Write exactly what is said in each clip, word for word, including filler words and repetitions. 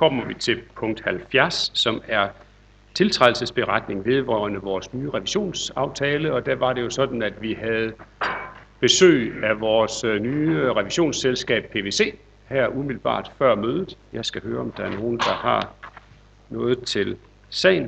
kommer vi til punkt halvfjerds, som er tiltrædelsesberetning vedrørende vores nye revisionsaftale, og der var det jo sådan, at vi havde besøg af vores nye revisionsselskab P V C her umiddelbart før mødet. Jeg skal høre, om der er nogen, der har noget til sagen.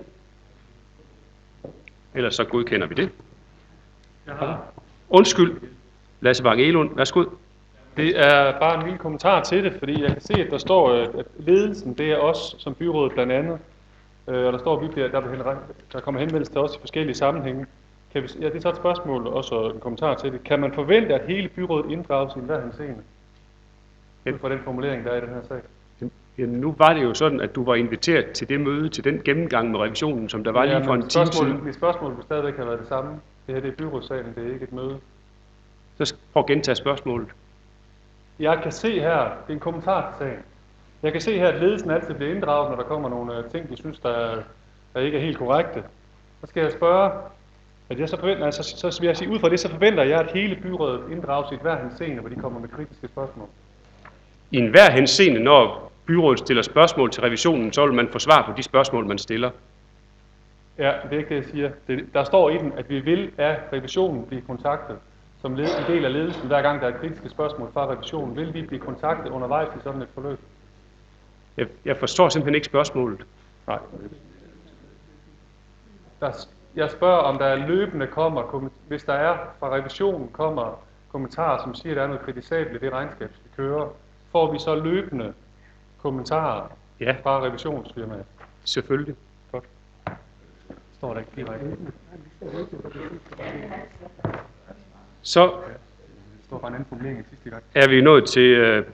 Ellers så godkender vi det. Jeg har. Undskyld, Lasse Bang Elund, værsgo. Det er bare en lille kommentar til det, fordi jeg kan se, at der står, at ledelsen, det er os som byrådet blandt andet, og der står virkelig, at der, der kommer henvendelse til os i forskellige sammenhænge. Kan vi, ja, det er så et spørgsmål, også en kommentar til det. Kan man forvente, at hele byrådet inddrages i enhver henseende? Ud fra den formulering, der er i den her sag. Ja, nu var det jo sådan, at du var inviteret til det møde, til den gennemgang med revisionen, som der var ja, lige for en time siden. Mit spørgsmål vil stadigvæk have været det samme. Det her det er byrådssalen, det er ikke et møde. Så prøv at gentage spørgsmålet. Jeg kan se her, det er en kommentar til sagen. Jeg kan se her, at ledelsen altid bliver inddraget, når der kommer nogle ting, de synes, der, der ikke er helt korrekte. Så skal jeg spørge, at jeg så forventer, altså, så vil jeg sige, ud fra det, så forventer jeg, at hele byrådet inddrages i hver henseende, hvor de kommer med kritiske spørgsmål. I enhver henseende, når byrådet stiller spørgsmål til revisionen, så vil man få svar på de spørgsmål, man stiller. Ja, det er ikke det, jeg siger. Det, der står i den, at vi vil af revisionen blive kontaktet. Som led, en del af ledelsen, hver gang der er kritiske spørgsmål fra revisionen, vil vi blive kontaktet undervejs i sådan et forløb? Jeg, jeg forstår simpelthen ikke spørgsmålet. Nej. Der, jeg spørger, om der løbende kommer, hvis der er fra revisionen kommer kommentarer, som siger, at der er noget kritisabelt i det regnskab, vi kører, får vi så løbende kommentarer ja. fra revisionsfirmaet? Selvfølgelig. Godt. Står der ikke direkte? Så står bare en anden formulering end sidste gang. er vi nået til